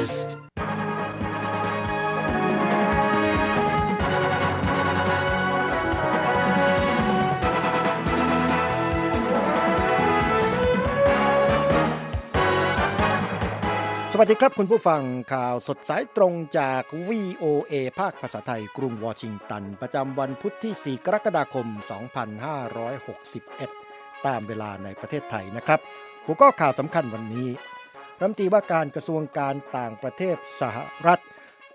News สวัสดีครับคุณผู้ฟังข่าวสดสายตรงจาก VOA ภาคภาษาไทยกรุงวอชิงตันประจำวันพุธที่4กรกฎาคม2561ตามเวลาในประเทศไทยนะครับหัวข้อข่าวสำคัญวันนี้รัฐมนตรีว่าการกระทรวงการต่างประเทศสหรัฐ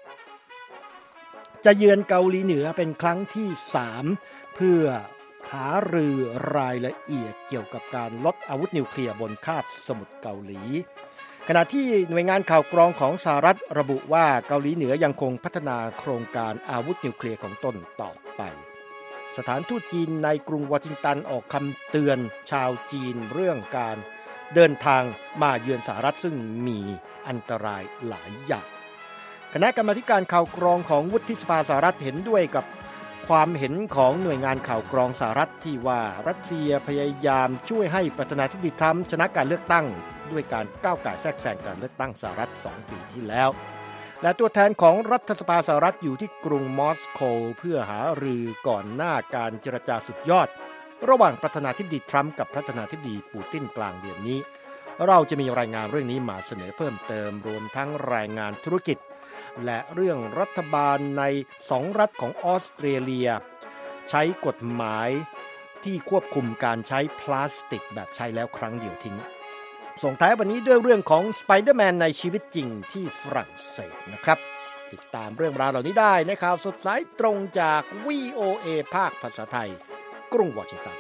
จะเยือนเกาหลีเหนือเป็นครั้งที่3เพื่อหารือรายละเอียดเกี่ยวกับการลดอาวุธนิวเคลียร์บนคาบสมุทรเกาหลีขณะที่หน่วยงานข่าวกรองของสหรัฐระบุว่าเกาหลีเหนือยังคงพัฒนาโครงการอาวุธนิวเคลียร์ของตนต่อไปสถานทูตจีนในกรุงวอชิงตันออกคำเตือนชาวจีนเรื่องการเดินทางมาเยือนสหรัฐซึ่งมีอันตรายหลายอย่างคณะกรรมาธิการข่าวกรองของวุฒิสภาสหรัฐเห็นด้วยกับความเห็นของหน่วยงานข่าวกรองสหรัฐที่ว่ารัสเซียพยายามช่วยให้ประธานาธิบดีทรัมป์ชนะการเลือกตั้งด้วยการก้าวก่ายแทรกแซงการเลือกตั้งสหรัฐ2 ปีที่แล้วและตัวแทนของรัฐสภาสหรัฐอยู่ที่กรุงมอสโกเพื่อหารือก่อนหน้าการเจรจาสุดยอดระหว่างประธานาธิบดีทรัมป์กับประธานาธิบดีปูตินกลางเดือนนี้เราจะมีรายงานเรื่องนี้มาเสนอเพิ่มเติมรวมทั้งรายงานธุรกิจและเรื่องรัฐบาลใน2รัฐของออสเตรเลียใช้กฎหมายที่ควบคุมการใช้พลาสติกแบบใช้แล้วครั้งเดียวทิ้งส่งท้ายวันนี้ด้วยเรื่องของสไปเดอร์แมนในชีวิตจริงที่ฝรั่งเศสนะครับติดตามเรื่องราวเหล่านี้ได้ในข่าวสดสายตรงจาก VOA ภาคภาษาไทยกรุงวอชิงตัน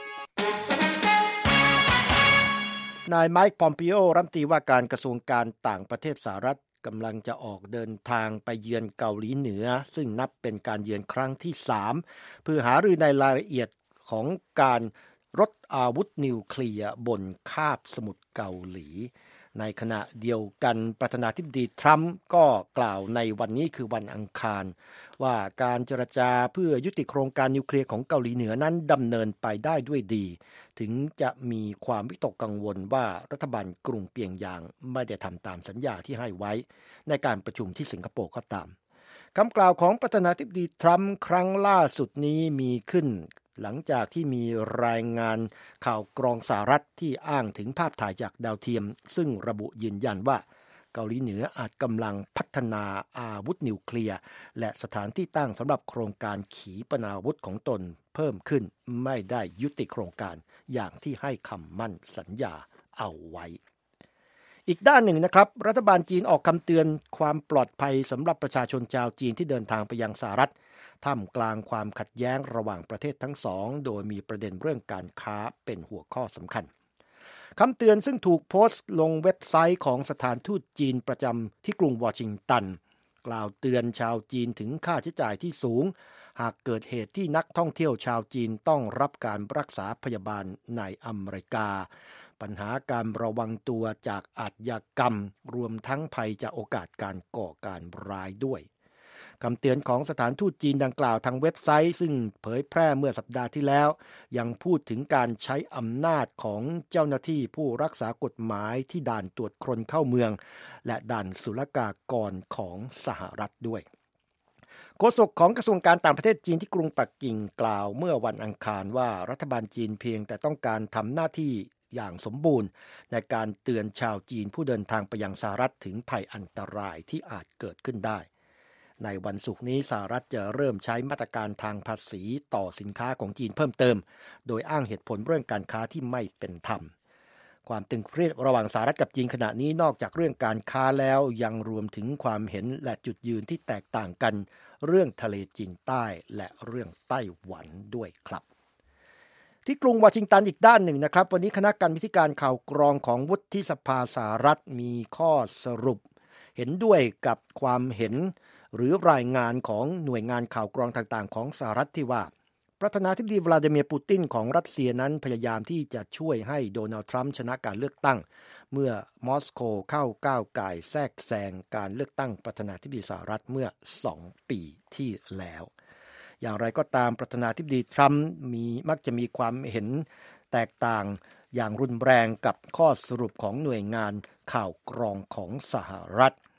นายไมค์พอมปิโอรัฐมนตรีว่าการกระทรวงการต่างประเทศสหรัฐกำลังจะออกเดินทางไปเยือนเกาหลีเหนือซึ่งนับเป็นการเยือนครั้งที่3เพื่อหารือในรายละเอียดของการลดอาวุธนิวเคลียร์บนคาบสมุทรเกาหลีในขณะเดียวกันประธานาธิบดีทรัมป์ก็กล่าวในวันนี้คือวันอังคารว่าการเจรจาเพื่อยุติโครงการนิวเคลียร์ของเกาหลีเหนือนั้นดำเนินไปได้ด้วยดีถึงจะมีความวิตกกังวลว่ารัฐบาลกรุงเปียงยางไม่ได้ทำตามสัญญาที่ให้ไว้ในการประชุมที่สิงคโปร์ก็ตามคำกล่าวของประธานาธิบดีทรัมป์ครั้งล่าสุดนี้มีขึ้นหลังจากที่มีรายงานข่าวกรองสหรัฐที่อ้างถึงภาพถ่ายจากดาวเทียมซึ่งระบุยืนยันว่าเกาหลีเหนืออาจกำลังพัฒนาอาวุธนิวเคลียร์และสถานที่ตั้งสำหรับโครงการขีปนาวุธของตนเพิ่มขึ้นไม่ได้ยุติโครงการอย่างที่ให้คำมั่นสัญญาเอาไว้อีกด้านหนึ่งนะครับรัฐบาลจีนออกคำเตือนความปลอดภัยสำหรับประชาชนชาวจีนที่เดินทางไปยังสหรัฐท่ามกลางความขัดแย้งระหว่างประเทศทั้งสองโดยมีประเด็นเรื่องการค้าเป็นหัวข้อสำคัญคำเตือนซึ่งถูกโพสต์ลงเว็บไซต์ของสถานทูตจีนประจำที่กรุงวอชิงตันกล่าวเตือนชาวจีนถึงค่าใช้จ่ายที่สูงหากเกิดเหตุที่นักท่องเที่ยวชาวจีนต้องรับการรักษาพยาบาลในอเมริกาปัญหาการระวังตัวจากอาชญากรรมรวมทั้งภัยจากโอกาสการก่อการร้ายด้วยคำเตือนของสถานทูตจีนดังกล่าวทางเว็บไซต์ซึ่งเผยแพร่เมื่อสัปดาห์ที่แล้วยังพูดถึงการใช้อำนาจของเจ้าหน้าที่ผู้รักษากฎหมายที่ด่านตรวจคนเข้าเมืองและด่านศุลกากรของสหรัฐด้วยโฆษกของกระทรวงการต่างประเทศจีนที่กรุงปักกิ่งกล่าวเมื่อวันอังคารว่ารัฐบาลจีนเพียงแต่ต้องการทำหน้าที่อย่างสมบูรณ์ในการเตือนชาวจีนผู้เดินทางไปยังสหรัฐถึงภัยอันตรายที่อาจเกิดขึ้นได้ในวันศุกร์นี้สหรัฐจะเริ่มใช้มาตรการทางภาษีต่อสินค้าของจีนเพิ่มเติมโดยอ้างเหตุผลเรื่องการค้าที่ไม่เป็นธรรมความตึงเครียดระหว่างสหรัฐกับจีนขณะนี้นอกจากเรื่องการค้าแล้วยังรวมถึงความเห็นและจุดยืนที่แตกต่างกันเรื่องทะเลจีนใต้และเรื่องไต้หวันด้วยครับที่กรุงวอชิงตันอีกด้านหนึ่งนะครับวันนี้คณะกรรมาธิการข่าวกรองของวุฒิสภาสหรัฐมีข้อสรุปเห็นด้วยกับความเห็นหรือรายงานของหน่วยงานข่าวกรองต่างๆของสหรัฐที่ว่าประธานาธิบดีวลาดิเมียร์ปูตินของรัสเซียนั้นพยายามที่จะช่วยให้โดนัลด์ทรัมป์ชนะการเลือกตั้งเมื่อมอสโกเข้าก้าวก่ายแทรกแซงการเลือกตั้งประธานาธิบดีสหรัฐเมื่อ2 ปีที่แล้วอย่างไรก็ตามประธานาธิบดีทรัมป์มักจะมีความเห็นแตกต่างอย่างรุนแรงกับข้อสรุปของหน่วยงานข่าวกรองของสหรัฐ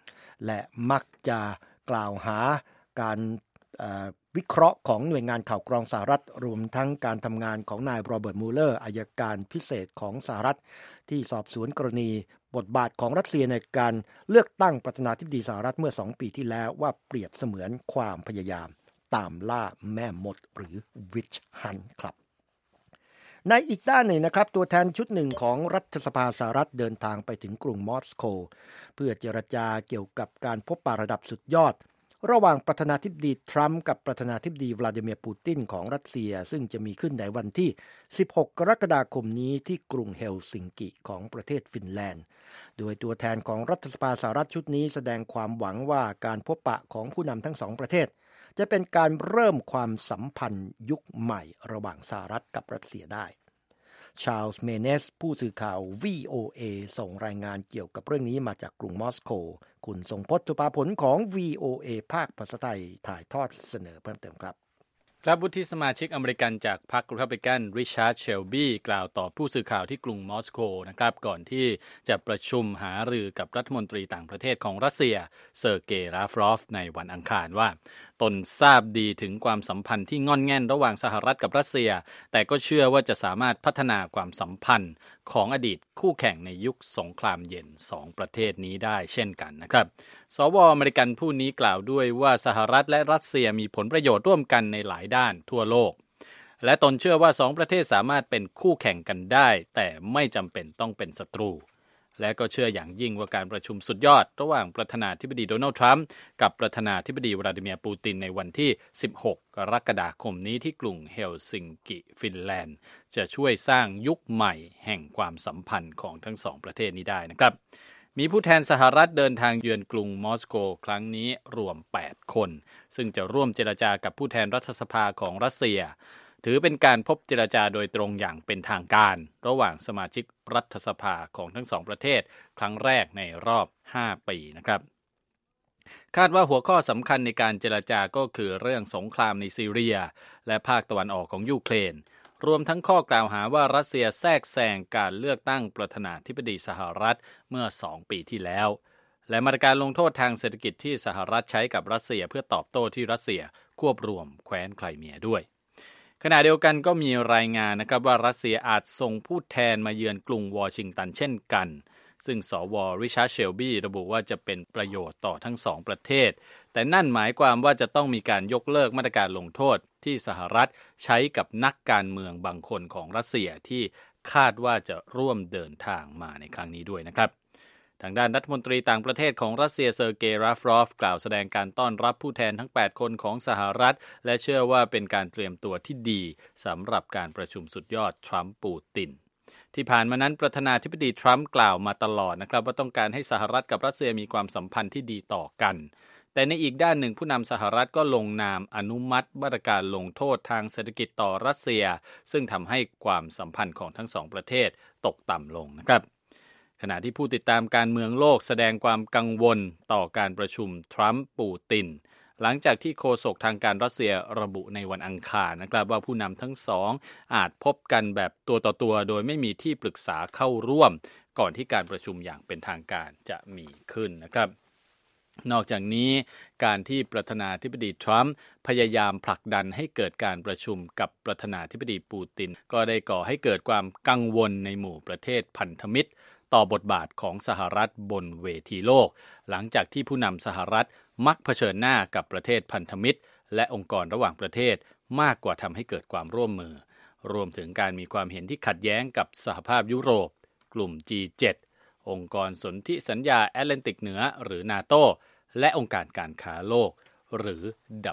และมักจะกล่าวหาการวิเคราะห์ของหน่วยงานข่าวกรองสหรัฐรวมทั้งการทำงานของนายโรเบิร์ตมูเลอร์อัยการพิเศษของสหรัฐที่สอบสวนกรณีบทบาทของรัสเซียในการเลือกตั้งประธานาธิบดีสหรัฐเมื่อ2 ปีที่แล้วว่าเปรียบเสมือนความพยายามตามล่าแม่มดหรือ Witch Hunt ครับในอีกด้านหนึ่งนะครับตัวแทนชุดหนึ่งของรัฐสภาสหรัฐเดินทางไปถึงกรุงมอสโกเพื่อเจรจาเกี่ยวกับการพบปะระดับสุดยอดระหว่างประธานาธิบดีทรัมป์กับประธานาธิบดีวลาดิเมียร์ปูตินของรัสเซียซึ่งจะมีขึ้นในวันที่16 กรกฎาคมนี้ที่กรุงเฮลซิงกิของประเทศฟินแลนด์โดยตัวแทนของรัฐสภาสหรัฐชุดนี้แสดงความหวังว่าการพบปะของผู้นำทั้งสองประเทศจะเป็นการเริ่มความสัมพันธ์ยุคใหม่ระหว่างสหรัฐกับรัสเซียได้ชาร์ลส์เมเนสผู้สื่อข่าว VOA ส่งรายงานเกี่ยวกับเรื่องนี้มาจากกรุงมอสโกคุณทรงพจน์ จุฬาผลของ VOA ภาคภาษาไทยถ่ายทอดเสนอเพิ่มเติมครับครับวุฒิสมาชิกอเมริกันจากพรรครีพับลิกันริชาร์ดเชลบี้กล่าวต่อผู้สื่อข่าวที่กรุงมอสโกนะครับก่อนที่จะประชุมหารือกับรัฐมนตรีต่างประเทศของรัสเซียเซอร์เกย์ ลาฟรอฟในวันอังคารว่าตนทราบดีถึงความสัมพันธ์ที่งอนแง่นระหว่างสหรัฐกับรัสเซียแต่ก็เชื่อว่าจะสามารถพัฒนาความสัมพันธ์ของอดีตคู่แข่งในยุคสงครามเย็น2 ประเทศนี้ได้เช่นกันนะครับสว.อเมริกันผู้นี้กล่าวด้วยว่าสหรัฐและรัสเซียมีผลประโยชน์ร่วมกันในหลายด้านทั่วโลกและตนเชื่อว่า2 ประเทศสามารถเป็นคู่แข่งกันได้แต่ไม่จำเป็นต้องเป็นศัตรูและก็เชื่ออย่างยิ่งว่าการประชุมสุดยอดระหว่างประธานาธิบดีโดนัลด์ทรัมป์กับประธานาธิบดีวลาดิเมียร์ปูตินในวันที่16 กรกฎาคมนี้ที่กรุงเฮลซิงกิฟินแลนด์จะช่วยสร้างยุคใหม่แห่งความสัมพันธ์ของทั้ง2 ประเทศนี้ได้นะครับมีผู้แทนสหรัฐเดินทางเยือนกรุงมอสโกครั้งนี้รวม8 คนซึ่งจะร่วมเจรจากับผู้แทนรัฐสภาของรัสเซียถือเป็นการพบเจรจาโดยตรงอย่างเป็นทางการระหว่างสมาชิกรัฐสภาของทั้ง2 ประเทศครั้งแรกในรอบ5 ปีนะครับคาดว่าหัวข้อสำคัญในการเจรจาก็คือเรื่องสงครามในซีเรียและภาคตะวันออกของยูเครนรวมทั้งข้อกล่าวหาว่ารัสเซียแทรกแซงการเลือกตั้งประธานาธิบดีสหรัฐเมื่อ2 ปีที่แล้วและมาตรการลงโทษทางเศรษฐกิจที่สหรัฐใช้กับรัสเซียเพื่อตอบโต้ที่รัสเซียควบรวมแคว้นไครเมียด้วยขณะเดียวกันก็มีรายงานนะครับว่ารัสเซียอาจส่งผู้แทนมาเยือนกรุงวอชิงตันเช่นกันซึ่งสว.ริชาร์ดเชลบี้ระบุว่าจะเป็นประโยชน์ต่อทั้ง2 ประเทศแต่นั่นหมายความว่าจะต้องมีการยกเลิกมาตรการลงโทษที่สหรัฐใช้กับนักการเมืองบางคนของรัสเซียที่คาดว่าจะร่วมเดินทางมาในครั้งนี้ด้วยนะครับทางด้านรัฐมนตรีต่างประเทศของรัสเซียเซอร์เกย์ ลาฟรอฟกล่าวแสดงการต้อนรับผู้แทนทั้ง8 คนของสหรัฐและเชื่อว่าเป็นการเตรียมตัวที่ดีสำหรับการประชุมสุดยอดทรัมป์ปูตินที่ผ่านมานั้นประธานาธิบดีทรัมป์กล่าวมาตลอดนะครับว่าต้องการให้สหรัฐกับรัสเซียมีความสัมพันธ์ที่ดีต่อกันแต่ในอีกด้านหนึ่งผู้นำสหรัฐก็ลงนามอนุมัติมาตรการลงโทษทางเศรษฐกิจต่อรัสเซียซึ่งทำให้ความสัมพันธ์ของทั้ง2 ประเทศตกต่ำลงนะครับขณะที่ผู้ติดตามการเมืองโลกแสดงความกังวลต่อการประชุมทรัมป์ปูตินหลังจากที่โฆษกทางการรัสเซียระบุในวันอังคารนะครับว่าผู้นำทั้ง2อาจพบกันแบบตัวต่อตัวโดยไม่มีที่ปรึกษาเข้าร่วมก่อนที่การประชุมอย่างเป็นทางการจะมีขึ้นนะครับนอกจากนี้การที่ประธานาธิบดีทรัมป์พยายามผลักดันให้เกิดการประชุมกับประธานาธิบดีปูตินก็ได้ก่อให้เกิดความกังวลในหมู่ประเทศพันธมิตรต่อบทบาทของสหรัฐบนเวทีโลกหลังจากที่ผู้นำสหรัฐมักเผชิญหน้ากับประเทศพันธมิตรและองค์กรระหว่างประเทศมากกว่าทำให้เกิดความร่วมมือรวมถึงการมีความเห็นที่ขัดแย้งกับสหภาพยุโรปกลุ่ม G7 องค์กรสนธิสัญญาแอตแลนติกเหนือหรือ NATO และองค์การการค้าโลกหรือ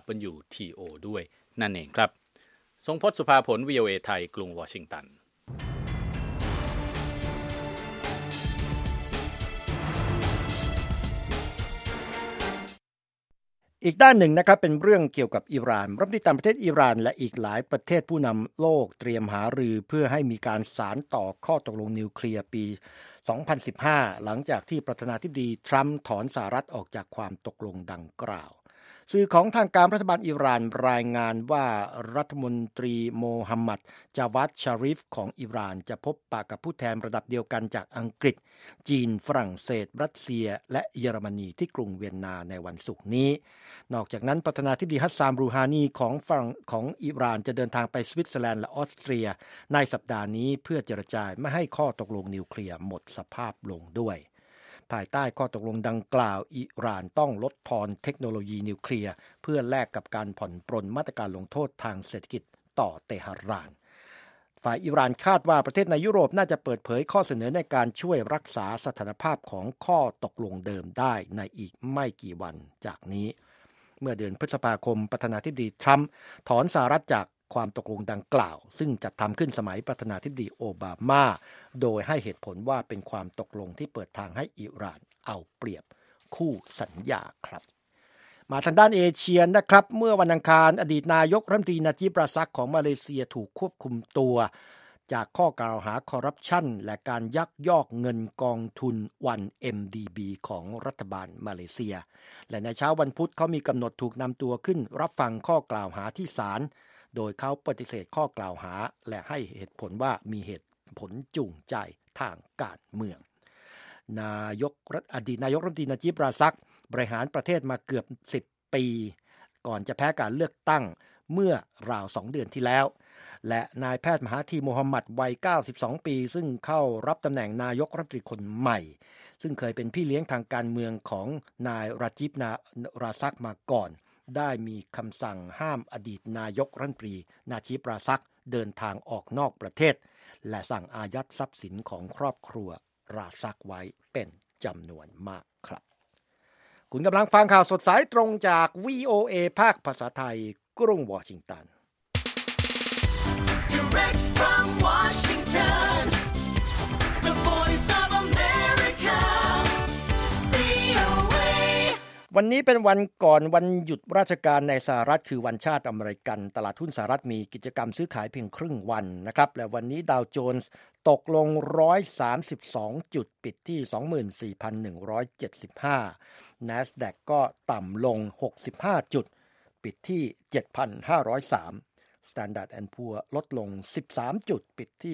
WTO ด้วยนั่นเองครับทรงพจน์ สุภาผล VOA ไทยกรุงวอชิงตันอีกด้านหนึ่งนะครับเป็นเรื่องเกี่ยวกับอิหร่านรัฐมนตรีต่างประเทศอิหร่านและอีกหลายประเทศผู้นำโลกเตรียมหารือเพื่อให้มีการสานต่อข้อตกลงนิวเคลียร์ปี 2015 หลังจากที่ประธานาธิบดีทรัมป์ถอนสหรัฐออกจากความตกลงดังกล่าวสื่อของทางการรัฐบาลอิหร่านรายงานว่ารัฐมนตรีโมฮัมหมัด จาวัด ชาริฟของอิหร่านจะพบปะกับผู้แทนระดับเดียวกันจากอังกฤษจีนฝรั่งเศสรัสเซียและเยอรมนีที่กรุงเวียนนาในวันศุกร์นี้นอกจากนั้นประธานาธิบดีฮัสซาน รูฮานีของอิหร่านจะเดินทางไปสวิตเซอร์แลนด์และออสเตรียในสัปดาห์นี้เพื่อเจรจาไม่ให้ข้อตกลงนิวเคลียร์หมดสภาพลงด้วยภายใต้ข้อตกลงดังกล่าวอิหร่านต้องลดทอนเทคโนโลยีนิวเคลียร์เพื่อแลกกับการผ่อนปรนมาตรการลงโทษทางเศรษฐกิจต่อเตหะรานฝ่ายอิหร่านคาดว่าประเทศในยุโรปน่าจะเปิดเผยข้อเสนอในการช่วยรักษาสถานภาพของข้อตกลงเดิมได้ในอีกไม่กี่วันจากนี้เมื่อเดือนพฤษภาคมประธานาธิบดีทรัมป์ถอนสหรัฐจากความตกลงดังกล่าวซึ่งจัดทำขึ้นสมัยประธานาธิบดีโอบามาโดยให้เหตุผลว่าเป็นความตกลงที่เปิดทางให้อิหร่านเอาเปรียบคู่สัญญาครับมาทางด้านเอเชียนะครับเมื่อวันอังคารอดีตนายกรัฐมนตรีนาจิบ ราซักของมาเลเซียถูกควบคุมตัวจากข้อกล่าวหาคอร์รัปชันและการยักยอกเงินกองทุน 1MDB ของรัฐบาลมาเลเซียและในเช้าวันพุธเขามีกำหนดถูกนำตัวขึ้นรับฟังข้อกล่าวหาที่ศาลโดยเขาปฏิเสธข้อกล่าวหาและให้เหตุผลว่ามีเหตุผลจูงใจทางการเมืองอดีตนายกรัฐมนตรีนาจิบ ราซักบริหารประเทศมาเกือบ10ปีก่อนจะแพ้การเลือกตั้งเมื่อราว2เดือนที่แล้วและนายแพทย์มหาธีโมฮัมหมัดวัย92ปีซึ่งเข้ารับตำแหน่งนายกรัฐมนตรีคนใหม่ซึ่งเคยเป็นพี่เลี้ยงทางการเมืองของนายราจิบ ราซักมาก่อนได้มีคำสั่งห้ามอดีตนายกรัฐมนตรีนาจิบ ราซักเดินทางออกนอกประเทศและสั่งอายัดทรัพย์สินของครอบครัวราซักไว้เป็นจำนวนมากครับคุณกำลังฟังข่าวสดสายตรงจาก VOA ภาคภาษาไทยกรุงวอชิงตัน Direct from Washington, the voice of America, VOA. วันนี้เป็นวันก่อนวันหยุดราชการในสหรัฐคือวันชาติอเมริกันตลาดหุ้นสหรัฐมีกิจกรรมซื้อขายเพียงครึ่งวันนะครับและวันนี้ดาวโจนส์ตกลง132จุดปิดที่ 24,175 NASDAQ ก็ต่ำลง65จุดปิดที่ 7,503 Standard & Poor ลดลง13จุดปิดที่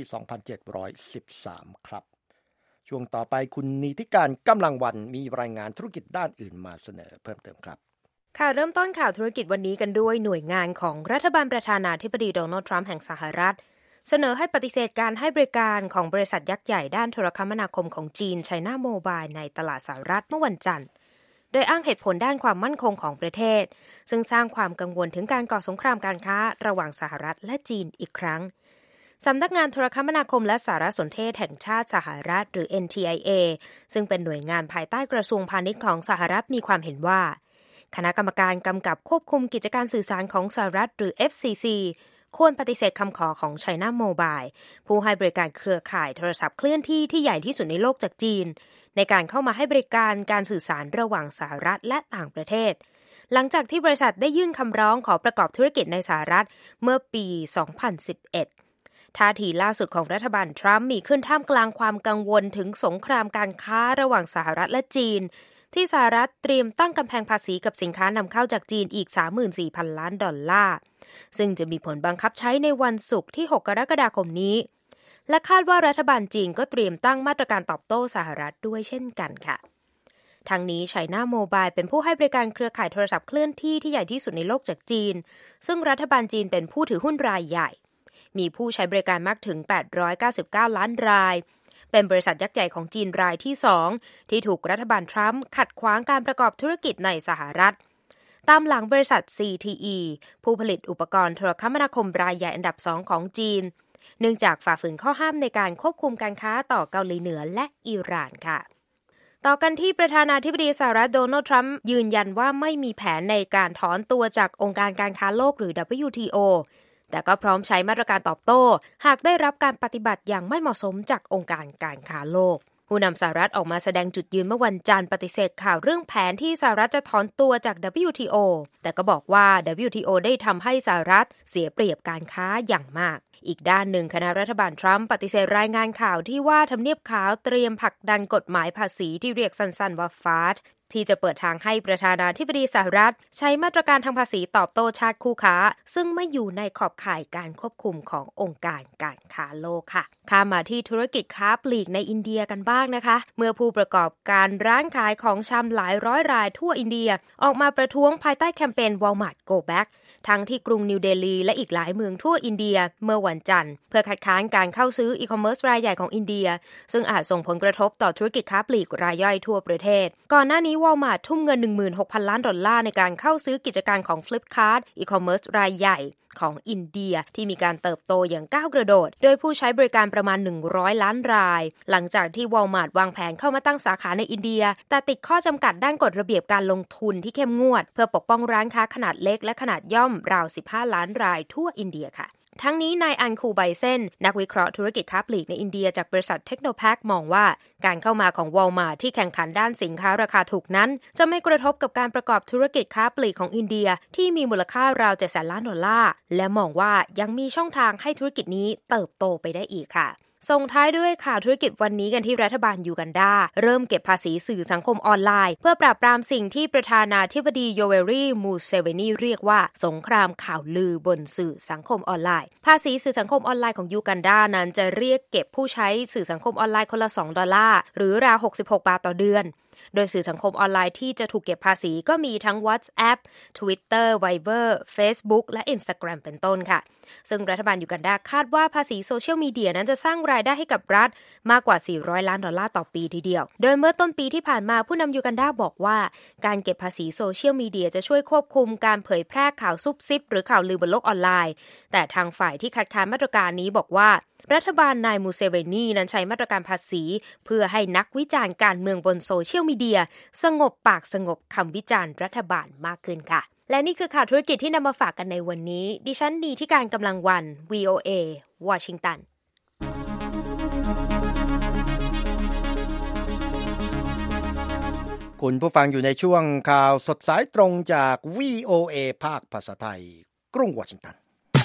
2,713 ครับช่วงต่อไปคุณนีติการกำลังวันมีรายงานธุรกิจด้านอื่นมาเสนอเพิ่มเติมครับค่ะเริ่มต้นข่าวธุรกิจวันนี้กันด้วยหน่วยงานของรัฐบาลประธานาธิบดีโดนัลด์ทรัมป์แห่งสหรัฐเสนอให้ปฏิเสธการให้บริการของบริษัทยักษ์ใหญ่ด้านโทรคมนาคมของจีน China Mobile ในตลาดสหรัฐเมื่อวันจันทร์โดยอ้างเหตุผลด้านความมั่นคงของประเทศซึ่งสร้างความกังวลถึงการก่อสงครามการค้าระหว่างสหรัฐและจีนอีกครั้งสำนักงานโทรคมนาคมและสารสนเทศแห่งชาติสหรัฐหรือ NTIA ซึ่งเป็นหน่วยงานภายใต้กระทรวงพาณิชย์ของสหรัฐมีความเห็นว่าคณะกรรมการกำกับควบคุมกิจการสื่อสารของสหรัฐหรือ FCC ควรปฏิเสธคำขอของ China Mobile ผู้ให้บริการเครือข่ายโทรศัพท์เคลื่อนที่ที่ใหญ่ที่สุดในโลกจากจีนในการเข้ามาให้บริการการสื่อสารระหว่างสหรัฐและต่างประเทศหลังจากที่บริษัทได้ยื่นคำร้องขอประกอบธุรกิจในสหรัฐเมื่อปี 2011 ท่าทีล่าสุดของรัฐบาลทรัมป์มีขึ้นท่ามกลางความกังวลถึงสงครามการค้าระหว่างสหรัฐและจีนที่สหรัฐเตรียมตั้งกำแพงภาษีกับสินค้านำเข้าจากจีนอีก 34,000 ล้านดอลลาร์ซึ่งจะมีผลบังคับใช้ในวันศุกร์ที่ 6 กรกฎาคมนี้และคาดว่ารัฐบาลจีนก็เตรียมตั้งมาตรการตอบโต้สหรัฐด้วยเช่นกันค่ะทั้งนี้ China Mobile เป็นผู้ให้บริการเครือข่ายโทรศัพท์เคลื่อนที่ที่ใหญ่ที่สุดในโลกจากจีนซึ่งรัฐบาลจีนเป็นผู้ถือหุ้นรายใหญ่มีผู้ใช้บริการมากถึง899ล้านรายเป็นบริษัทยักษ์ใหญ่ของจีนรายที่2ที่ถูกรัฐบาลทรัมป์ขัดขวางการประกอบธุรกิจในสหรัฐตามหลังบริษัท CTE ผู้ผลิตอุปกรณ์โทรคมนาคมรายใหญ่อันดับ2ของจีนเนื่องจากฝ่าฝืนข้อห้ามในการควบคุมการค้าต่อเกาหลีเหนือและอิหร่านค่ะต่อกันที่ประธานาธิบดีสหรัฐโดนัลด์ทรัมป์ยืนยันว่าไม่มีแผนในการถอนตัวจากองค์การการค้าโลกหรือ WTO แต่ก็พร้อมใช้มาตรการตอบโต้หากได้รับการปฏิบัติอย่างไม่เหมาะสมจากองค์การการค้าโลกผู้นำสหรัฐออกมาแสดงจุดยืนเมื่อวันจันทร์ปฏิเสธข่าวเรื่องแผนที่สหรัฐจะถอนตัวจาก WTO แต่ก็บอกว่า WTO ได้ทำให้สหรัฐเสียเปรียบการค้าอย่างมากอีกด้านหนึ่งคณะรัฐบาลทรัมป์ปฏิเสธรายงานข่าวที่ว่าทำเนียบขาวเตรียมผลักดันกฎหมายภาษีที่เรียกสั้นๆว่า FAST ที่จะเปิดทางให้ประธานาธิบดีสหรัฐใช้มาตรการทางภาษีตอบโต้ชาติคู่ค้าซึ่งไม่อยู่ในขอบข่ายการควบคุมขององค์การการค้าโลกค่ะข้ามมาที่ธุรกิจค้าปลีกในอินเดียกันบ้างนะคะเมื่อผู้ประกอบการร้านขายของชำหลายร้อยรายทั่วอินเดียออกมาประท้วงภายใต้แคมเปญ Walmart Go Back ทั้งที่กรุงนิวเดลีและอีกหลายเมืองทั่วอินเดียเมื่อวันจันทร์เพื่อคัดค้านการเข้าซื้ออีคอมเมิร์ซรายใหญ่ของอินเดียซึ่งอาจส่งผลกระทบต่อธุรกิจค้าปลีกรายย่อยทั่วประเทศก่อนหน้านี้ Walmart ทุ่มเงิน 16,000 ล้านดอลลาร์ในการเข้าซื้อกิจการของ Flipkart อีคอมเมิร์ซรายใหญ่ของอินเดียที่มีการเติบโตอย่างก้าวกระโดดโดยผู้ใช้บริการประมาณ100ล้านรายหลังจากที่ Walmart วางแผนเข้ามาตั้งสาขาในอินเดียแต่ติดข้อจำกัดด้านกฎระเบียบการลงทุนที่เข้มงวดเพื่อปกป้องร้านค้าขนาดเล็กและขนาดย่อมราว15ล้านรายทั่วอินเดียค่ะทั้งนี้นายอันคูไบเซนนักวิเคราะห์ธุรกิจค้าปลีกในอินเดียจากบริษัทเทคโนแพคมองว่าการเข้ามาของ Walmart ที่แข่งขันด้านสินค้าราคาถูกนั้นจะไม่กระทบกับการประกอบธุรกิจค้าปลีกของอินเดียที่มีมูลค่าราว700,000 ล้านดอลลาร์และมองว่ายังมีช่องทางให้ธุรกิจนี้เติบโตไปได้อีกค่ะส่งท้ายด้วยข่าวธุรกิจวันนี้กันที่รัฐบาลยูกันดาเริ่มเก็บภาษีสื่อสังคมออนไลน์เพื่อปราบปรามสิ่งที่ประธานาธิบดีโยเวรี มูเซเวนีเรียกว่าสงครามข่าวลือบนสื่อสังคมออนไลน์ภาษีสื่อสังคมออนไลน์ของยูกันดานั้นจะเรียกเก็บผู้ใช้สื่อสังคมออนไลน์คนละ$2หรือราว66 บาทต่อเดือนโดยสื่อสังคมออนไลน์ที่จะถูกเก็บภาษีก็มีทั้ง WhatsApp Twitter Viber Facebook และ Instagram เป็นต้นค่ะซึ่งรัฐบาลยูกันดาคาดว่าภาษีโซเชียลมีเดียนั้นจะสร้างรายได้ให้กับรัฐมากกว่า$400 ล้านต่อปีทีเดียวโดยเมื่อต้นปีที่ผ่านมาผู้นำยูกันดาบอกว่าการเก็บภาษีโซเชียลมีเดียจะช่วยควบคุมการเผยแพร่ข่าวซุบซิบหรือข่าวลือบนโลกออนไลน์แต่ทางฝ่ายที่คัดค้านมาตรการนี้บอกว่ารัฐบาลนายมูเซเวนีนั้นใช้มาตรการภาษีเพื่อให้นักวิจารณ์การเมืองบนโซเชียลมีเดียสงบปากสงบคำวิจารณ์รัฐบาลมากขึ้นค่ะและนี่คือข่าวธุรกิจที่นำมาฝากกันในวันนี้ดิฉันดีที่การกำลังวัน VOA วอชิงตันคุณผู้ฟังอยู่ในช่วงข่าวสดสายตรงจาก VOA ภาคภาษาไทยกรุงวอชิงตัน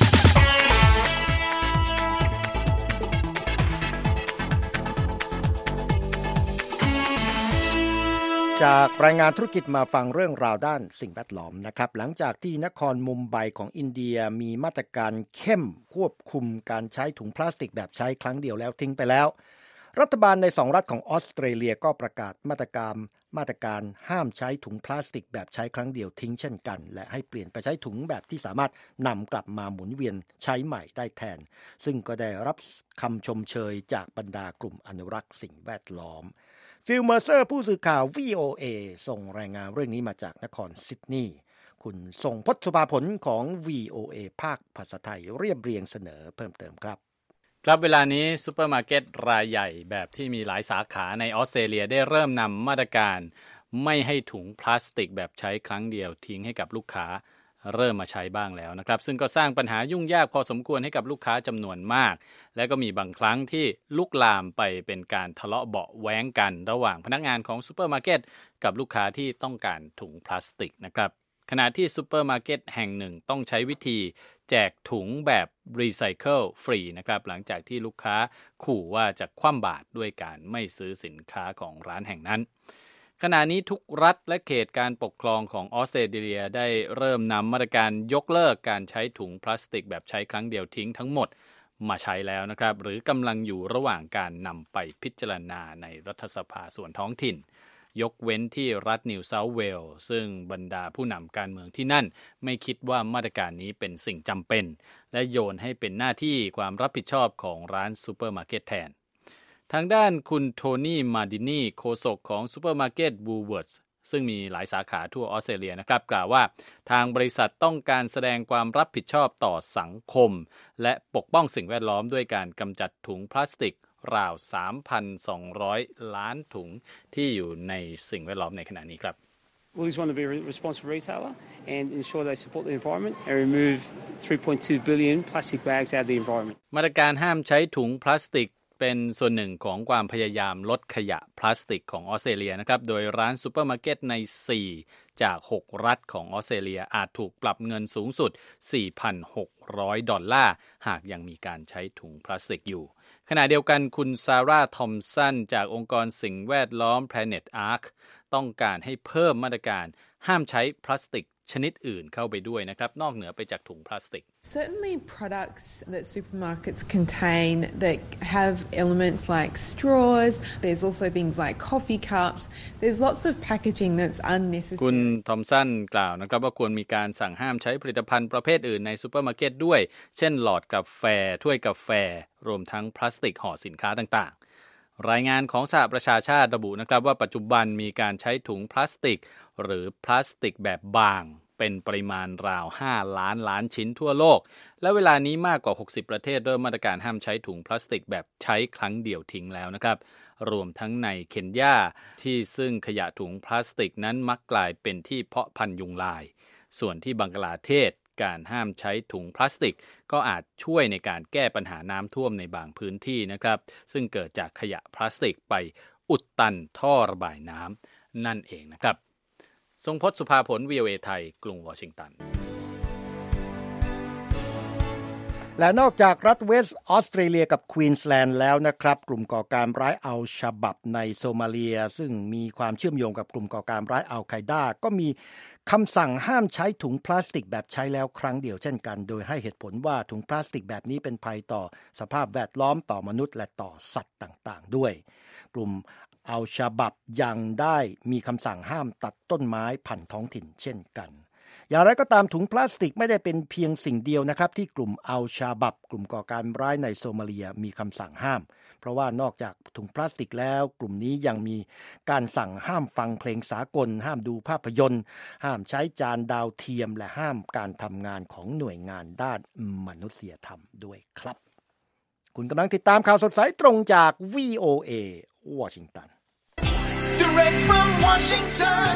จากรายงานธุรกิจมาฟังเรื่องราวด้านสิ่งแวดล้อมนะครับหลังจากที่นครมุมไบของอินเดียมีมาตรการเข้มควบคุมการใช้ถุงพลาสติกแบบใช้ครั้งเดียวแล้วทิ้งไปแล้วรัฐบาลใน2รัฐของออสเตรเลียก็ประกาศมาตรการห้ามใช้ถุงพลาสติกแบบใช้ครั้งเดียวทิ้งเช่นกันและให้เปลี่ยนไปใช้ถุงแบบที่สามารถนำกลับมาหมุนเวียนใช้ใหม่ได้แทนซึ่งก็ได้รับคำชมเชยจากบรรดากลุ่มอนุรักษ์สิ่งแวดล้อมฟิลเมอร์เซอร์ผู้สื่อข่าว VOA ส่งรายงานเรื่องนี้มาจากนครซิดนีย์คุณทรงพจน์สุภาผลของ VOA ภาคภาษาไทยเรียบเรียงเสนอเพิ่มเติมครับครับเวลานี้ซุปเปอร์มาร์เก็ตรายใหญ่แบบที่มีหลายสาขาในออสเตรเลียได้เริ่มนำมาตรการไม่ให้ถุงพลาสติกแบบใช้ครั้งเดียวทิ้งให้กับลูกค้าเริ่มมาใช้บ้างแล้วนะครับซึ่งก็สร้างปัญหายุ่งยากพอสมควรให้กับลูกค้าจำนวนมากและก็มีบางครั้งที่ลุกลามไปเป็นการทะเลาะเบาะแว้งกันระหว่างพนักงานของซุปเปอร์มาร์เก็ตกับลูกค้าที่ต้องการถุงพลาสติกนะครับขณะที่ซุปเปอร์มาร์เก็ตแห่งหนึ่งต้องใช้วิธีแจกถุงแบบรีไซเคิลฟรีนะครับหลังจากที่ลูกค้าขู่ว่าจะคว่ำบาตรด้วยการไม่ซื้อสินค้าของร้านแห่งนั้นขณะนี้ทุกรัฐและเขตการปกครองของออสเตรเลียได้เริ่มนำมาตรการยกเลิกการใช้ถุงพลาสติกแบบใช้ครั้งเดียวทิ้งทั้งหมดมาใช้แล้วนะครับหรือกำลังอยู่ระหว่างการนำไปพิจารณาในรัฐสภาส่วนท้องถิ่นยกเว้นที่รัฐนิวเซาท์เวลส์ซึ่งบรรดาผู้นำการเมืองที่นั่นไม่คิดว่ามาตรการนี้เป็นสิ่งจำเป็นและโยนให้เป็นหน้าที่ความรับผิดชอบของร้านซูเปอร์มาร์เก็ตแทนทางด้านคุณโทนี่มาดินีโฆษกของซูเปอร์มาร์เก็ตบูเวิร์ดซึ่งมีหลายสาขาทั่วออสเตรเลียนะครับกล่าวว่าทางบริษัทต้องการแสดงความรับผิดชอบต่อสังคมและปกป้องสิ่งแวดล้อมด้วยการกำจัดถุงพลาสติกราว 3,200 ล้านถุงที่อยู่ในสิ่งแวดล้อมในขณะนี้ครับ Woolies want to be a responsible retailer and ensure they support the environment and remove 3.2 billion plastic bags out of the environment. มาตรการห้ามใช้ถุงพลาสติกเป็นส่วนหนึ่งของความพยายามลดขยะพลาสติกของออสเตรเลียนะครับโดยร้านซูเปอร์มาร์เก็ตใน4จาก6รัฐของออสเตรเลียอาจถูกปรับเงินสูงสุด $4,600 หากยังมีการใช้ถุงพลาสติกอยู่ขณะเดียวกันคุณซาร่าทอมสันจากองค์กรสิ่งแวดล้อม Planet Ark ต้องการให้เพิ่มมาตรการห้ามใช้พลาสติกชนิดอื่นเข้าไปด้วยนะครับนอกเหนือไปจากถุงพลาสติก Certainly products that supermarkets contain that have elements like straws. There's also things like coffee cups. There's lots of packaging that's unnecessary. คุณทอมสันกล่าวนะครับว่าควรมีการสั่งห้ามใช้ผลิตภัณฑ์ประเภทอื่นในซูเปอร์มาร์เก็ตด้วยเช่นหลอดกาแฟถ้วยกาแฟรวมทั้งพลาสติกห่อสินค้าต่างๆรายงานของสหประชาชาติระบุนะครับว่าปัจจุบันมีการใช้ถุงพลาสติกหรือพลาสติกแบบบางเป็นปริมาณราว5 ล้านชิ้นทั่วโลกและเวลานี้มากกว่า60ประเทศเริ่มมาตรการห้ามใช้ถุงพลาสติกแบบใช้ครั้งเดียวทิ้งแล้วนะครับรวมทั้งในเคนยาที่ซึ่งขยะถุงพลาสติกนั้นมักกลายเป็นที่เพาะพันธุ์ยุงลายส่วนที่บังกลาเทศการห้ามใช้ถุงพลาสติกก็อาจช่วยในการแก้ปัญหาน้ำท่วมในบางพื้นที่นะครับซึ่งเกิดจากขยะพลาสติกไปอุดตันท่อระบายน้ำนั่นเองนะครับทรงพจน์สุภาผล VOA ไทยกรุงวอชิงตันและนอกจากรัฐเวสต์ออสเตรเลียกับควีนส์แลนด์แล้วนะครับกลุ่มก่อการร้ายอัลชะบับในโซมาเลียซึ่งมีความเชื่อมโยงกับกลุ่มก่อการร้ายอัลไคดาก็มีคำสั่งห้ามใช้ถุงพลาสติกแบบใช้แล้วครั้งเดียวเช่นกันโดยให้เหตุผลว่าถุงพลาสติกแบบนี้เป็นภัยต่อสภาพแวดล้อมต่อมนุษย์และต่อสัตว์ต่างๆด้วยกลุ่มอัลชะบับยังได้มีคำสั่งห้ามตัดต้นไม้พันธุ์ท้องถิ่นเช่นกันอย่างไรก็ตามถุงพลาสติกไม่ได้เป็นเพียงสิ่งเดียวนะครับที่กลุ่มอัลชะบับกลุ่มก่อการร้ายในโซมาเลียมีคำสั่งห้ามเพราะว่านอกจากถุงพลาสติกแล้วกลุ่มนี้ยังมีการสั่งห้ามฟังเพลงสากลห้ามดูภาพยนตร์ห้ามใช้จานดาวเทียมและห้ามการทำงานของหน่วยงานด้านมนุษยธรรมด้วยครับคุณกำลังติดตามข่าวสดสายตรงจาก VOA วอชิงตัน Direct from Washington,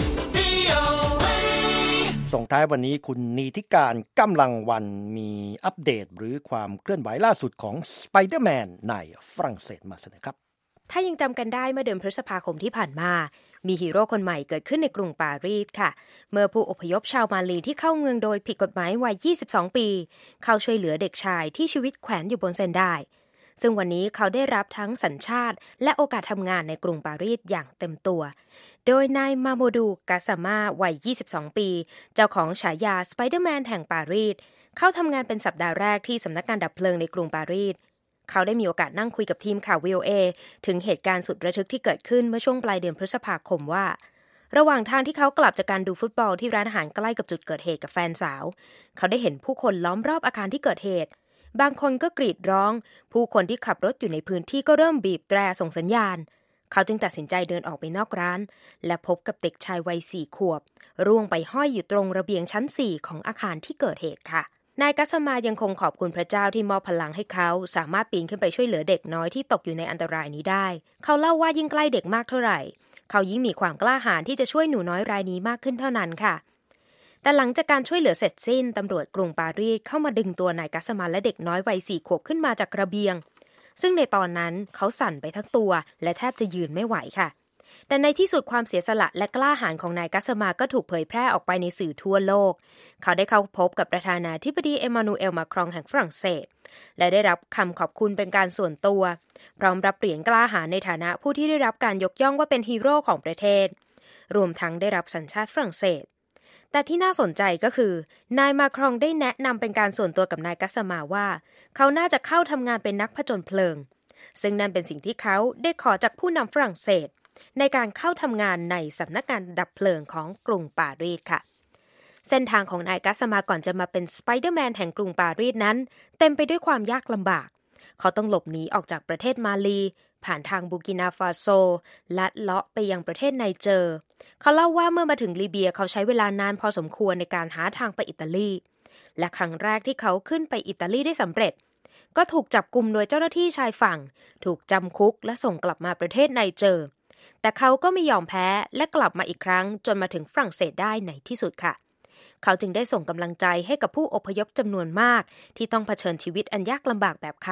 VOA. ส่งท้ายวันนี้คุณนีธิการกำลังวันมีอัปเดตหรือความเคลื่อนไหวล่าสุดของสไปเดอร์แมนในฝรั่งเศสมาเสนอครับถ้ายังจำกันได้เมื่อเดือนพฤษภาคมที่ผ่านมามีฮีโร่คนใหม่เกิดขึ้นในกรุงปารีสค่ะเมื่อผู้อพยพชาวมาลีที่เข้าเมืองโดยผิดกฎหมายวัย22ปีเข้าช่วยเหลือเด็กชายที่ชีวิตแขวนอยู่บนเส้นได้ซึ่งวันนี้เขาได้รับทั้งสัญชาติและโอกาสทำงานในกรุงปารีสอย่างเต็มตัวโดยนายมาโมดูกาซาม่าวัย22ปีเจ้าของฉายาสไปเดอร์แมนแห่งปารีสเข้าทำงานเป็นสัปดาห์แรกที่สำนักงานดับเพลิงในกรุงปารีสเขาได้มีโอกาสนั่งคุยกับทีมข่าว VOA ถึงเหตุการณ์สุดระทึกที่เกิดขึ้นเมื่อช่วงปลายเดือนพฤษภาคมว่าระหว่างทางที่เขากลับจากการดูฟุตบอลที่ร้านอาหารใกล้กับจุดเกิดเหตุกับแฟนสาวเขาได้เห็นผู้คนล้อมรอบอาคารที่เกิดเหตุบางคนก็กรีดร้องผู้คนที่ขับรถอยู่ในพื้นที่ก็เริ่มบีบแตรส่งสัญญาณเขาจึงตัดสินใจเดินออกไปนอกร้านและพบกับเด็กชายวัย4 ขวบร่วงไปห้อยอยู่ตรงระเบียงชั้น4ของอาคารที่เกิดเหตุค่ะนายกัสมายังคงขอบคุณพระเจ้าที่มอบพลังให้เขาสามารถปีนขึ้นไปช่วยเหลือเด็กน้อยที่ตกอยู่ในอันตรายนี้ได้เขาเล่าว่ายิ่งใกล้เด็กมากเท่าไหร่เขายิ่งมีความกล้าหาญที่จะช่วยหนูน้อยรายนี้มากขึ้นเท่านั้นค่ะแต่หลังจากการช่วยเหลือเสร็จสิ้นตำรวจกรุงปารีสเข้ามาดึงตัวนายกัสมาและเด็กน้อยวัย4 ขวบขึ้นมาจากระเบียงซึ่งในตอนนั้นเขาสั่นไปทั้งตัวและแทบจะยืนไม่ไหวค่ะแต่ในที่สุดความเสียสละและกล้าหาญของนายกัสมาก็ถูกเผยแพร่ออกไปในสื่อทั่วโลกเขาได้เข้าพบกับประธานาธิบดีเอมานูเอลมาครองแห่งฝรั่งเศสและได้รับคำขอบคุณเป็นการส่วนตัวพร้อมรับเหรียญกล้าหาญในฐานะผู้ที่ได้รับการยกย่องว่าเป็นฮีโร่ของประเทศรวมทั้งได้รับสัญชาติฝรั่งเศสแต่ที่น่าสนใจก็คือนายมาครองได้แนะนำเป็นการส่วนตัวกับนายกัสมาว่าเขาน่าจะเข้าทำงานเป็นนักผจญเพลิงซึ่งนั่นเป็นสิ่งที่เขาได้ขอจากผู้นำฝรั่งเศสในการเข้าทำงานในสำนักงานดับเพลิงของกรุงปารีสค่ะเส้นทางของนายกัสมาก่อนจะมาเป็นสไปเดอร์แมนแห่งกรุงปารีสนั้นเต็มไปด้วยความยากลำบากเขาต้องหลบหนีออกจากประเทศมาลีผ่านทางบูกินาฟาโซลัดเลาะไปยังประเทศไนเจอร์เขาเล่าว่าเมื่อมาถึงลิเบียเขาใช้เวลานานพอสมควรในการหาทางไปอิตาลีและครั้งแรกที่เขาขึ้นไปอิตาลีได้สำเร็จก็ถูกจับกุมโดยเจ้าหน้าที่ชายฝั่งถูกจำคุกและส่งกลับมาประเทศไนเจอร์แต่เขาก็ไม่ยอมแพ้และกลับมาอีกครั้งจนมาถึงฝรั่งเศสได้ในที่สุดค่ะเขาจึงได้ส่งกำลังใจให้กับผู้อพยพจำนวนมากที่ต้องเผชิญชีวิตอันยากลำบากแบบเขา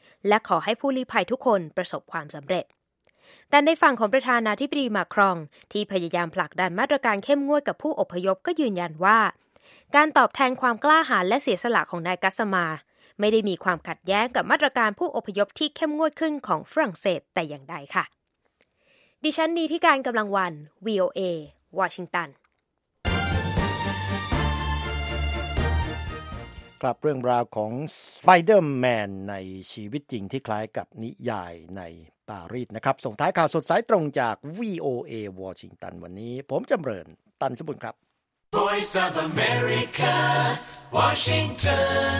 และขอให้ผู้ลี้ภัยทุกคนประสบความสำเร็จแต่ในฝั่งของประธานาธิบดีมาครองที่พยายามผลักดันมาตรการเข้มงวดกับผู้อพยพก็ยืนยันว่าการตอบแทนความกล้าหาญและเสียสละของนายกัสมาไม่ได้มีความขัดแย้งกับมาตรการผู้อพยพที่เข้มงวดขึ้นของฝรั่งเศสแต่อย่างใดค่ะดิฉันนีที่การกำลังวัน VOA วอชิงตันครับเรื่องราวของสไปเดอร์แมนในชีวิตจริงที่คล้ายกับนิยายในปารีสนะครับส่งท้ายข่าวสดสายตรงจาก VOA วอชิงตันวันนี้ผมจำเริญตันสมบุญครับ Voice of America, Washington.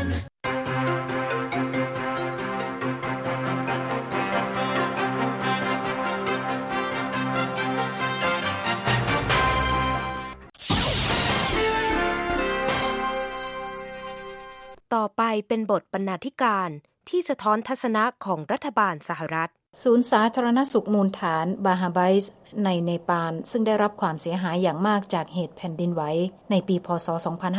ต่อไปเป็นบทบรรณาธิการที่สะท้อนทัศนะของรัฐบาลสหรัฐศูนย์สาธารณสุขมูลฐานบาฮาไบส์ในเนปาลซึ่งได้รับความเสียหายอย่างมากจากเหตุแผ่นดินไหวในปีพ.ศ.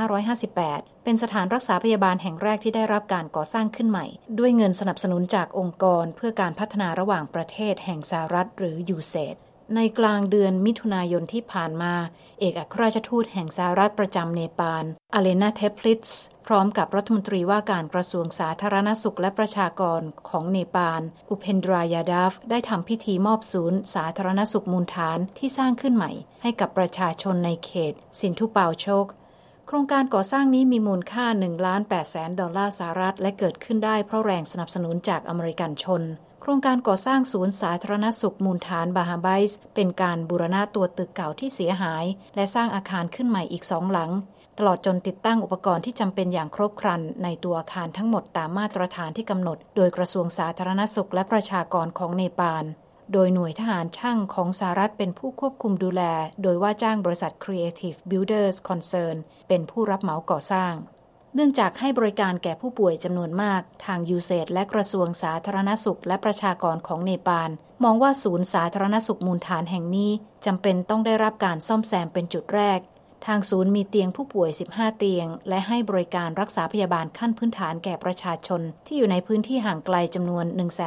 2558เป็นสถานรักษาพยาบาลแห่งแรกที่ได้รับการก่อสร้างขึ้นใหม่ด้วยเงินสนับสนุนจากองค์กรเพื่อการพัฒนาระหว่างประเทศแห่งสหรัฐหรือ USAID ในกลางเดือนมิถุนายนที่ผ่านมาเอกอัครราชทูตแห่งสหรัฐประจำเนปาลอเลนาเทปลิตส์พร้อมกับรัฐมนตรีว่าการกระทรวงสาธารณสุขและประชากรของเนปาลอุเพนดรายาดาฟได้ทำพิธีมอบศูนย์สาธารณสุขมูลฐานที่สร้างขึ้นใหม่ให้กับประชาชนในเขตสินธุปาวโชกโครงการก่อสร้างนี้มีมูลค่า $1.8 ล้านสหรัฐและเกิดขึ้นได้เพราะแรงสนับสนุนจากอเมริกันชนโครงการก่อสร้างศูนย์สาธารณสุขมูลฐานบาฮาไบส์เป็นการบูรณะตัวตึกเก่าที่เสียหายและสร้างอาคารขึ้นใหม่อีก2หลังตลอดจนติดตั้งอุปกรณ์ที่จำเป็นอย่างครบครันในตัวอาคารทั้งหมดตามมาตรฐานที่กำหนดโดยกระทรวงสาธารณสุขและประชากรของเนปาลโดยหน่วยทหารช่างของสหรัฐเป็นผู้ควบคุมดูแลโดยว่าจ้างบริษัท Creative Builders Concern เป็นผู้รับเหมาก่อสร้างเนื่องจากให้บริการแก่ผู้ป่วยจำนวนมากทาง USAID และกระทรวงสาธารณสุขและประชากรของเนปาลมองว่าศูนย์สาธารณสุขมูลฐานแห่งนี้จำเป็นต้องได้รับการซ่อมแซมเป็นจุดแรกทางศูนย์มีเตียงผู้ป่วย15เตียงและให้บริการรักษาพยาบาลขั้นพื้นฐานแก่ประชาชนที่อยู่ในพื้นที่ห่างไกลจำนวน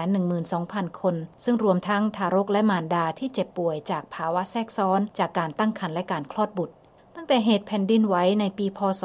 112,000 คนซึ่งรวมทั้งทารกและมารดาที่เจ็บป่วยจากภาวะแทรกซ้อนจากการตั้งครรภ์และการคลอดบุตรตั้งแต่เหตุแผ่นดินไหวในปีพ.ศ.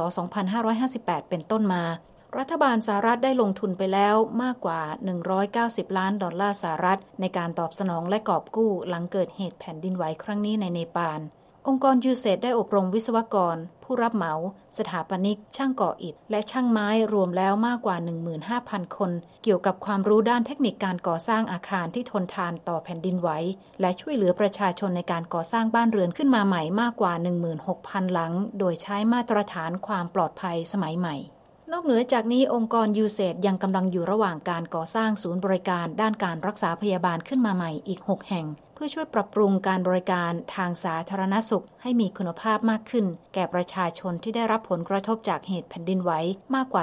2558เป็นต้นมารัฐบาลสหรัฐได้ลงทุนไปแล้วมากกว่า$190 ล้านสหรัฐในการตอบสนองและกอบกู้หลังเกิดเหตุแผ่นดินไหวครั้งนี้ในเนปาลองค์กร USAID ได้อบรมวิศวกรผู้รับเหมาสถาปนิกช่างก่ออิฐและช่างไม้รวมแล้วมากกว่า 15,000 คนเกี่ยวกับความรู้ด้านเทคนิคการก่อสร้างอาคารที่ทนทานต่อแผ่นดินไหวและช่วยเหลือประชาชนในการก่อสร้างบ้านเรือนขึ้นมาใหม่มากกว่า 16,000 หลังโดยใช้มาตรฐานความปลอดภัยสมัยใหม่นอกเหนือจากนี้องค์กร USAID ยังกำลังอยู่ระหว่างการก่อสร้างศูนย์บริการด้านการรักษาพยาบาลขึ้นมาใหม่อีก6แห่งเพื่อช่วยปรับปรุงการบริการทางสาธารณสุขให้มีคุณภาพมากขึ้นแก่ประชาชนที่ได้รับผลกระทบจากเหตุแผ่นดินไหวมากกว่า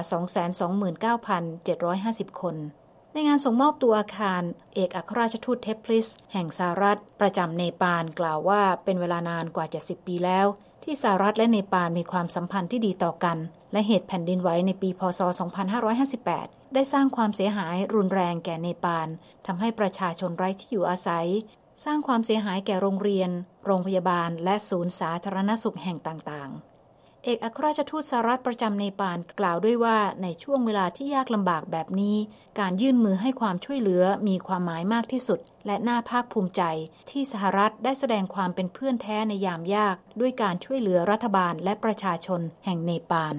229,750 คนในงานส่งมอบตัวอาคารเอกอัครราชทูตเทปลิสแห่งสหรัฐประจำเนปาลกล่าวว่าเป็นเวลานานกว่า70ปีแล้วที่สหรัฐและเนปาลมีความสัมพันธ์ที่ดีต่อกันและเหตุแผ่นดินไหวในปีพ.ศ. 2558ได้สร้างความเสียหายรุนแรงแก่เนปาลทำให้ประชาชนไร้ที่อยู่อาศัยสร้างความเสียหายแก่โรงเรียนโรงพยาบาลและศูนย์สาธารณสุขแห่งต่างๆเอกอัครราชทูตสหรัฐประจำเนปาลกล่าวด้วยว่าในช่วงเวลาที่ยากลำบากแบบนี้การยื่นมือให้ความช่วยเหลือมีความหมายมากที่สุดและน่าภาคภูมิใจที่สหรัฐได้แสดงความเป็นเพื่อนแท้ในยามยากด้วยการช่วยเหลือรัฐบาลและประชาชนแห่งเนปาล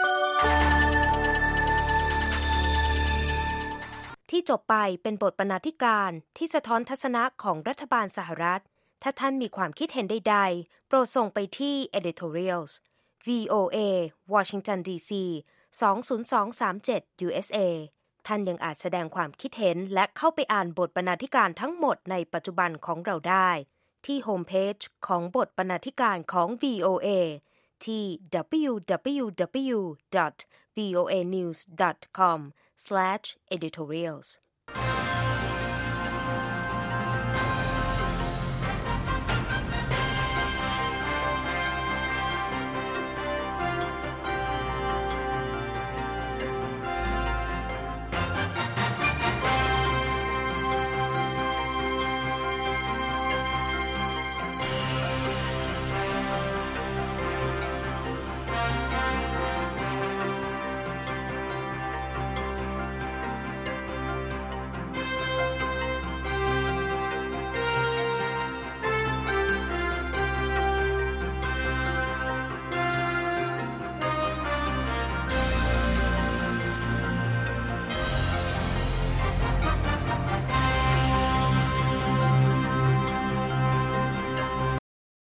ที่จบไปเป็นบทบรรณาธิการที่สะท้อนทัศนะของรัฐบาลสหรัฐถ้าท่านมีความคิดเห็นใดๆโปรดส่งไปที่ editorials VOA Washington DC 20237 USA ท่านยังอาจแสดงความคิดเห็นและเข้าไปอ่านบทบรรณาธิการทั้งหมดในปัจจุบันของเราได้ที่โฮมเพจของบทบรรณาธิการของ VOA ที่ www.voanews.com/editorials